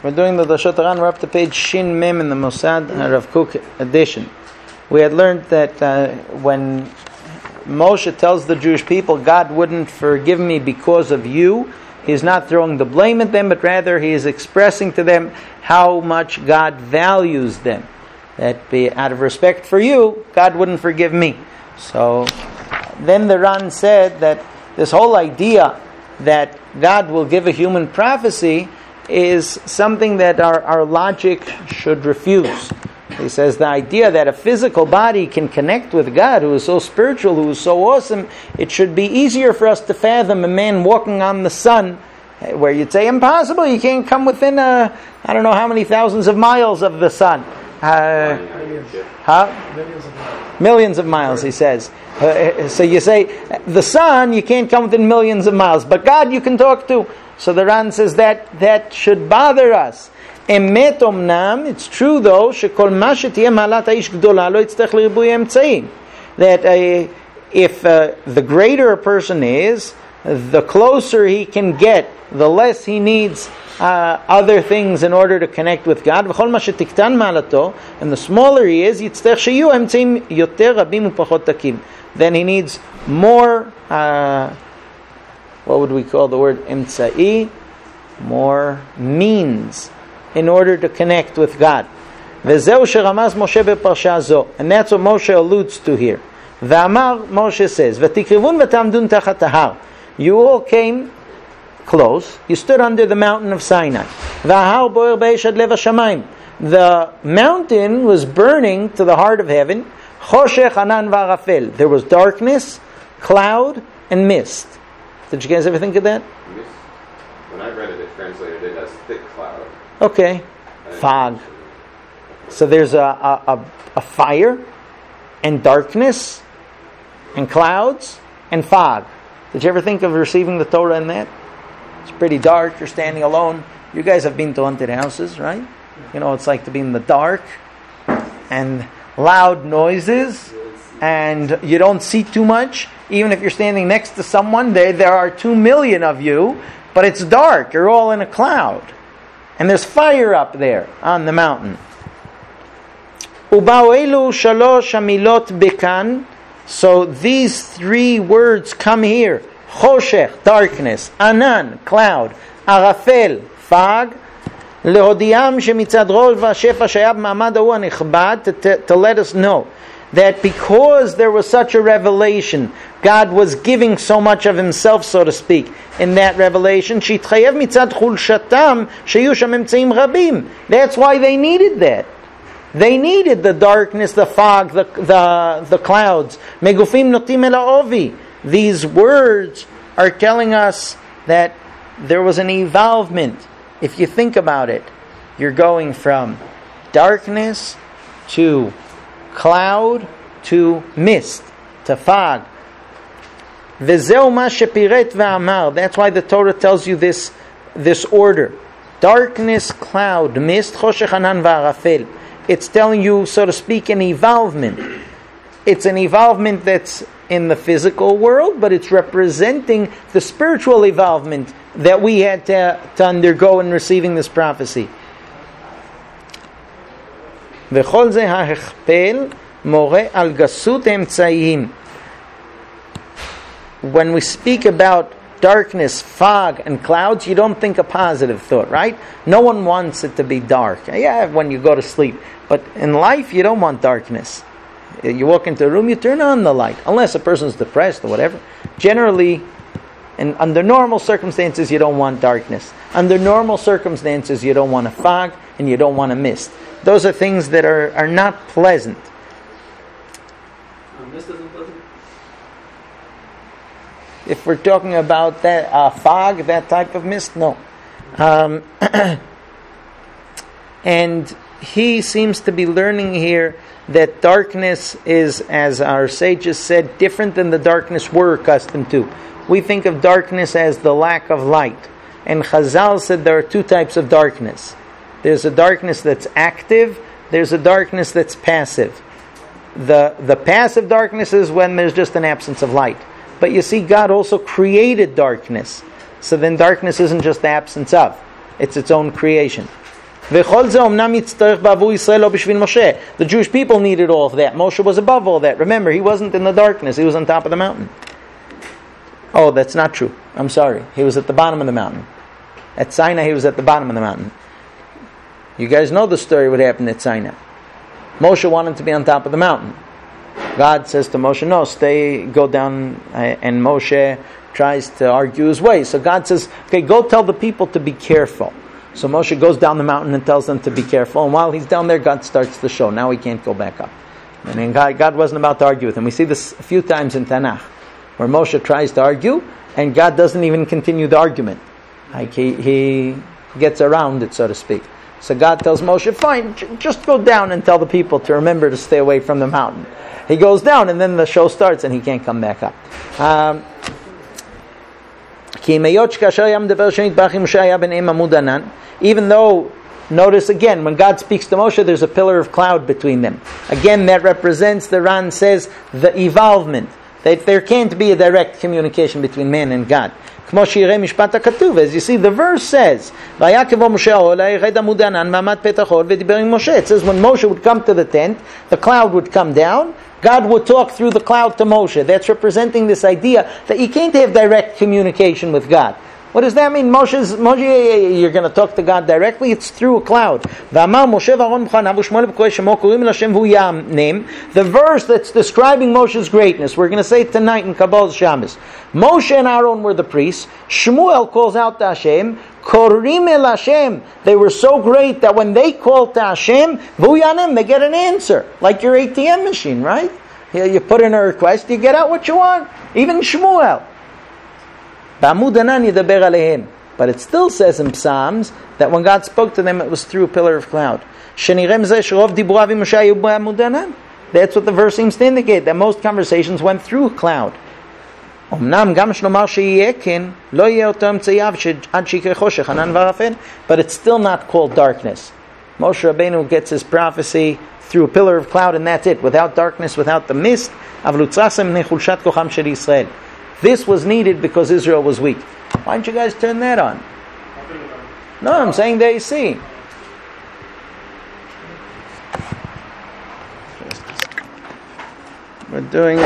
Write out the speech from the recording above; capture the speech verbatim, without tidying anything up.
We're doing the Dashot Haran. We're up to page Shin Mem in the Mossad Rav Kook edition. We had learned that uh, when Moshe tells the Jewish people, God wouldn't forgive me because of you, he's not throwing the blame at them, but rather he is expressing to them how much God values them. That be, out of respect for you, God wouldn't forgive me. So then the Ran said that this whole idea that God will give a human prophecy is something that our, our logic should refuse. He says the idea that a physical body can connect with God, who is so spiritual, who is so awesome, it should be easier for us to fathom a man walking on the sun, where you'd say, impossible, you can't come within, a, I don't know how many thousands of miles of the sun. Uh, huh? Millions of miles. Millions of miles, he says. Uh, so you say, the sun, you can't come within millions of miles, but God you can talk to. So the Ran says that that should bother us. Emet omnam, it's true though, shekol ma shetiyeh ma'alat ha'ish gdola lo yitztech liribuy emtzeim. That uh, if uh, the greater a person is, the closer he can get, the less he needs uh, other things in order to connect with God. V'chol ma shetiktan ma'alato, and the smaller he is, yitztech sheyu emtzeim yoter rabim upachot takim. Then he needs more. Uh, What would we call the word emtsa'i? More means in order to connect with God. Vezeu sheramaz Moshe beparsha zo, and that's what Moshe alludes to here. V'amar, Moshe says, v'tikrivun v'tamdun tachat hahar. You all came close. You stood under the mountain of Sinai. V'ahar boer b'eish ad lev hashamayim. The mountain was burning to the heart of heaven. Choshech anan v'arafel. There was darkness, cloud, and mist. Did you guys ever think of that? When I read it, it translated it as thick cloud. Okay. Fog. So there's a, a, a, a fire, and darkness, and clouds, and fog. Did you ever think of receiving the Torah in that? It's pretty dark, you're standing alone. You guys have been to haunted houses, right? You know what it's like to be in the dark, and loud noises, and you don't see too much. Even if you're standing next to someone, there, there are two million of you, but it's dark. You're all in a cloud. And there's fire up there on the mountain. Uba'elu shalosh hamilot bekan. So these three words come here. Choshech, darkness. Anan, cloud. Arafel, fog. Lehodiam shemitzad rol v'ashefa shayab ma'amad hahu hanichbad, to let us know that because there was such a revelation, God was giving so much of Himself, so to speak, in that revelation. Shitchayev mitzad chulshatam sheyu sham emtzeim rabim. That's why they needed that. They needed the darkness, the fog, the the, the clouds. Megufim notim el ha'ovi. These words are telling us that there was an evolvement. If you think about it, you're going from darkness to cloud to mist to fog. V'zeu ma shepiret v'amar. That's why the Torah tells you this this order: darkness, cloud, mist, choshech anan v'arafel. It's telling you, so to speak, an evolvement. It's an evolvement that's in the physical world, but it's representing the spiritual evolvement that we had to, to undergo in receiving this prophecy. V'chol ze ha'hechpel more al gasut emtzayim. When we speak about darkness, fog, and clouds, you don't think a positive thought, right? No one wants it to be dark. Yeah, when you go to sleep. But in life, you don't want darkness. You walk into a room, you turn on the light. Unless a person's depressed or whatever. Generally, and under normal circumstances, you don't want darkness. Under normal circumstances, you don't want a fog, and you don't want a mist. Those are things that are, are not pleasant. Um, mist isn't pleasant? If we're talking about that uh, fog, that type of mist, no. Um, and he seems to be learning here that darkness is, as our sages said, different than the darkness we're accustomed to. We think of darkness as the lack of light. And Chazal said there are two types of darkness. There's a darkness that's active, there's a darkness that's passive. The, the passive darkness is when there's just an absence of light. But you see, God also created darkness. So then darkness isn't just the absence of. It's its own creation. וכל זה אומנם יצטרך בעבור ישראל לא בשביל משה. The Jewish people needed all of that. Moshe was above all that. Remember, he wasn't in the darkness. He was on top of the mountain. Oh, that's not true. I'm sorry. He was at the bottom of the mountain. At Sinai, he was at the bottom of the mountain. You guys know the story what happened at Sinai. Moshe wanted to be on top of the mountain. God says to Moshe, no, stay, go down, and Moshe tries to argue his way. So God says, okay, go tell the people to be careful. So Moshe goes down the mountain and tells them to be careful, and while he's down there, God starts the show. Now he can't go back up. I mean, God, God wasn't about to argue with him. We see this a few times in Tanakh, where Moshe tries to argue, and God doesn't even continue the argument. Like he, he gets around it, so to speak. So God tells Moshe, fine, j- just go down and tell the people to remember to stay away from the mountain. He goes down, and then the show starts, and he can't come back up. Um, even though, notice again, when God speaks to Moshe, there's a pillar of cloud between them. Again, that represents, the Ran says, the evolvement. That there can't be a direct communication between man and God. As you see, the verse says, it says when Moshe would come to the tent, the cloud would come down, God would talk through the cloud to Moshe. That's representing this idea that you can't have direct communication with God. What does that mean? Moshe's, Moshe, you're going to talk to God directly? It's through a cloud. The verse that's describing Moshe's greatness, we're going to say it tonight in Kabbalah's Shabbos. Moshe and Aaron were the priests. Shmuel calls out to Hashem. Korim el Hashem. They were so great that when they called to Hashem, Vuyanim, they get an answer. Like your A T M machine, right? You put in a request, you get out what you want. Even Shmuel. But it still says in Psalms that when God spoke to them, it was through a pillar of cloud. That's what the verse seems to indicate, that most conversations went through a cloud. But it's still not called darkness. Moshe Rabbeinu gets his prophecy through a pillar of cloud, and that's it. Without darkness, without the mist. This was needed because Israel was weak. Why don't you guys turn that on? No, I'm saying there you see. We're doing